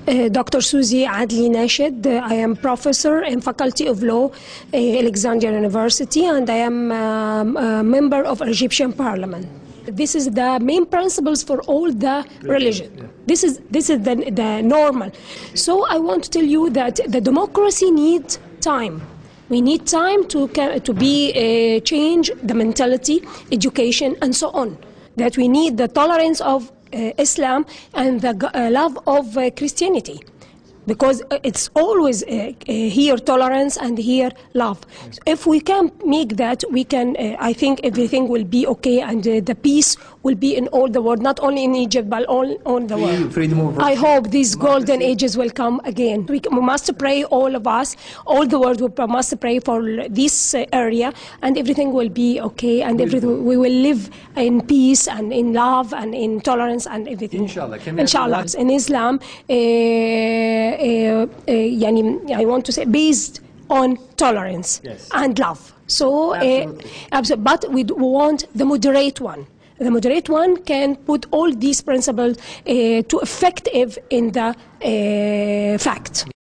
Dr. Susie Adli Nashed. I am professor in Faculty of Law, Alexandria University, and I am a member of Egyptian Parliament. This is the main principles for all the religion. This is the normal. So I want to tell you that the democracy needs time. We need time to be change the mentality, education, and so on. That we need the tolerance of Islam and the love of Christianity, because it's always here tolerance and here love. If we can make that, we can. I think everything will be okay, and the peace will be in all the world, not only in Egypt but all the world. Freedom of I hope these golden ages will come again. We must pray, all of us, all the world must pray for this area, and everything will be okay, and everything, we will live in peace and in love and in tolerance and everything. Inshallah. Inshallah. In Islam, I want to say based on tolerance and love. So, but we want the moderate one. The moderate one can put all these principles to effective in the fact.